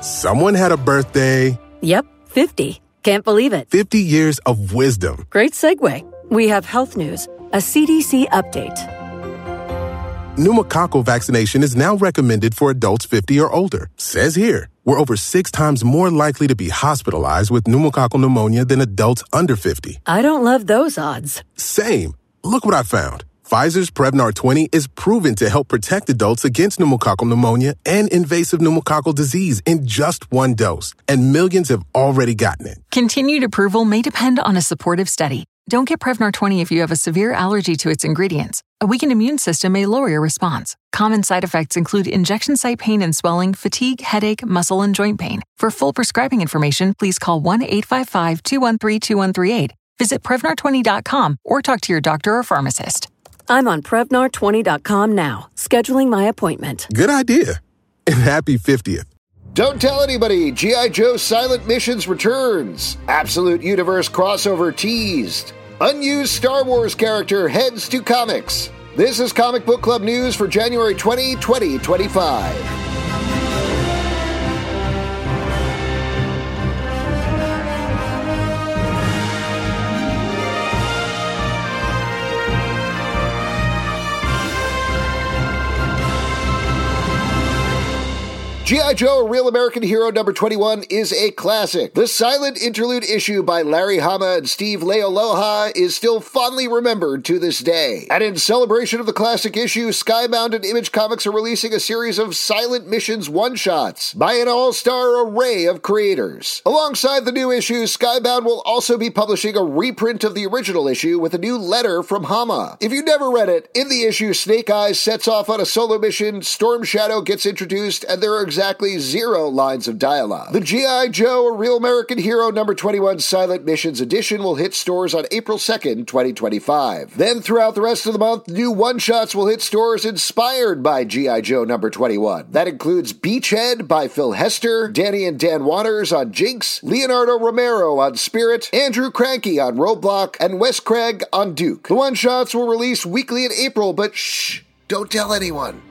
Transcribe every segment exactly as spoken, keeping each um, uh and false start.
Someone had a birthday. Yep, fifty. Can't believe it. fifty years of wisdom. Great segue. We have health news, a C D C update. Pneumococcal vaccination is now recommended for adults fifty or older. Says here, we're over six times more likely to be hospitalized with pneumococcal pneumonia than adults under fifty. I don't love those odds. Same. Look what I found. Pfizer's Prevnar twenty is proven to help protect adults against pneumococcal pneumonia and invasive pneumococcal disease in just one dose, and millions have already gotten it. Continued approval may depend on a supportive study. Don't get Prevnar twenty if you have a severe allergy to its ingredients. A weakened immune system may lower your response. Common side effects include injection site pain and swelling, fatigue, headache, muscle, and joint pain. For full prescribing information, please call one eight five five, two one three, two one three eight. Visit Prevnar twenty dot com or talk to your doctor or pharmacist. I'm on Prevnar twenty dot com now, scheduling my appointment. Good idea. And happy fiftieth. Don't tell anybody, G I. Joe Silent Missions returns. Absolute Universe crossover teased. Unused Star Wars character heads to comics. This is Comic Book Club news for January twentieth, twenty twenty-five. G I. Joe, A Real American Hero number twenty-one is a classic. The silent interlude issue by Larry Hama and Steve Lealoha is still fondly remembered to this day. And in celebration of the classic issue, Skybound and Image Comics are releasing a series of Silent Missions one-shots by an all-star array of creators. Alongside the new issue, Skybound will also be publishing a reprint of the original issue with a new letter from Hama. If you never read it, in the issue, Snake Eyes sets off on a solo mission, Storm Shadow gets introduced, and there are exactly zero lines of dialogue. The G I. Joe, A Real American Hero number twenty-one Silent Missions edition will hit stores on April second, twenty twenty-five. Then throughout the rest of the month, new one-shots will hit stores inspired by G I. Joe number twenty-one. That includes Beachhead by Phil Hester, Danny and Dan Waters on Jinx, Leonardo Romero on Spirit, Andrew Cranky on Roadblock, and Wes Craig on Duke. The one-shots will release weekly in April, but shh, don't tell anyone.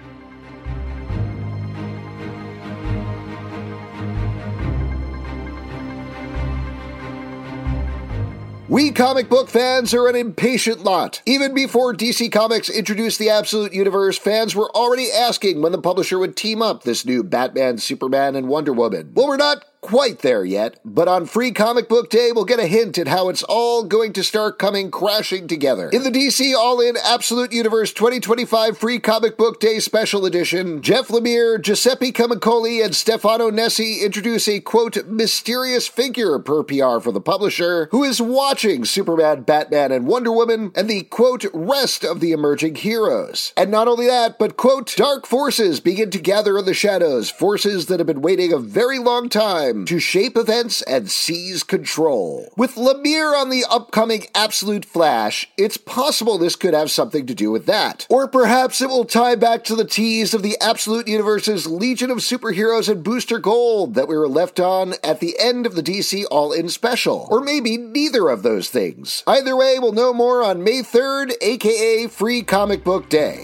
We comic book fans are an impatient lot. Even before D C Comics introduced the Absolute Universe, fans were already asking when the publisher would team up this new Batman, Superman, and Wonder Woman. Well, we're not quite there yet, but on Free Comic Book Day, we'll get a hint at how it's all going to start coming crashing together. In the D C All-In Absolute Universe twenty twenty-five Free Comic Book Day Special Edition, Jeff Lemire, Giuseppe Camicoli, and Stefano Nessi introduce a, quote, mysterious figure per P R for the publisher, who is watching Superman, Batman, and Wonder Woman, and the, quote, rest of the emerging heroes. And not only that, but, quote, dark forces begin to gather in the shadows, forces that have been waiting a very long time to shape events and seize control. With Lemire on the upcoming Absolute Flash, it's possible this could have something to do with that. Or perhaps it will tie back to the tease of the Absolute Universe's Legion of Superheroes and Booster Gold that we were left on at the end of the D C All-In Special. Or maybe neither of those things. Either way, we'll know more on May third, aka Free Comic Book Day.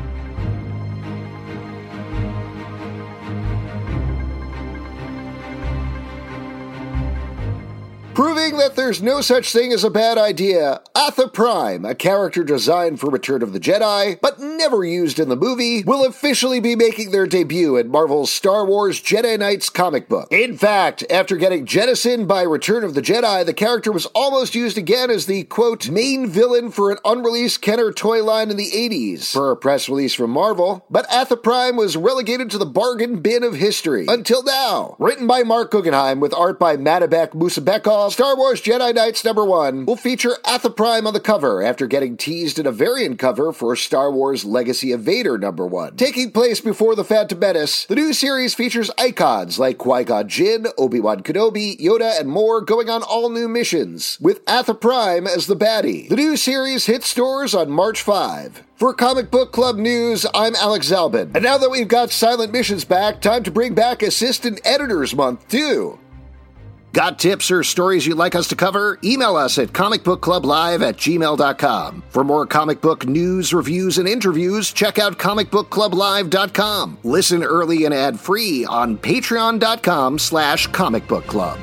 Proving that there's no such thing as a bad idea, Atha Prime, a character designed for Return of the Jedi, but never used in the movie, will officially be making their debut in Marvel's Star Wars Jedi Knights comic book. In fact, after getting jettisoned by Return of the Jedi, the character was almost used again as the, quote, main villain for an unreleased Kenner toy line in the eighties, per a press release from Marvel, but Atha Prime was relegated to the bargain bin of history. Until now. Written by Mark Guggenheim with art by Madabek Musabekov, Star Wars Jedi Knights number one will feature Atha Prime on the cover after getting teased in a variant cover for Star Wars Legacy of Vader number one. Taking place before the Phantom Menace, the new series features icons like Qui-Gon Jinn, Obi-Wan Kenobi, Yoda, and more going on all new missions, with Atha Prime as the baddie. The new series hits stores on March fifth. For Comic Book Club News, I'm Alex Zalbin. And now that we've got Silent Missions back, time to bring back Assistant Editors Month, too. Got tips or stories you'd like us to cover? Email us at comic book club live at gmail dot com. For more comic book news, reviews, and interviews, check out comic book club live dot com. Listen early and ad-free on patreon dot com slash comic book club.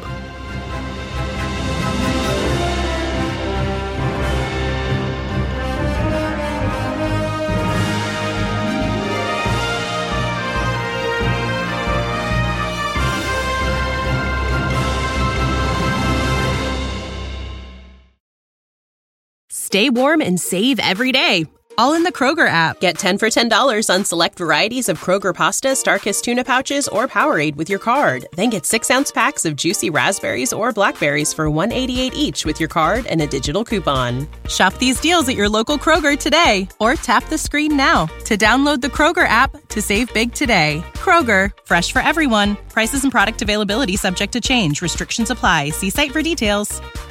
Stay warm and save every day, all in the Kroger app. Get ten for ten dollars on select varieties of Kroger pasta, Starkist tuna pouches, or Powerade with your card. Then get six-ounce packs of juicy raspberries or blackberries for one dollar and eighty-eight cents each with your card and a digital coupon. Shop these deals at your local Kroger today, or tap the screen now to download the Kroger app to save big today. Kroger, fresh for everyone. Prices and product availability subject to change. Restrictions apply. See site for details.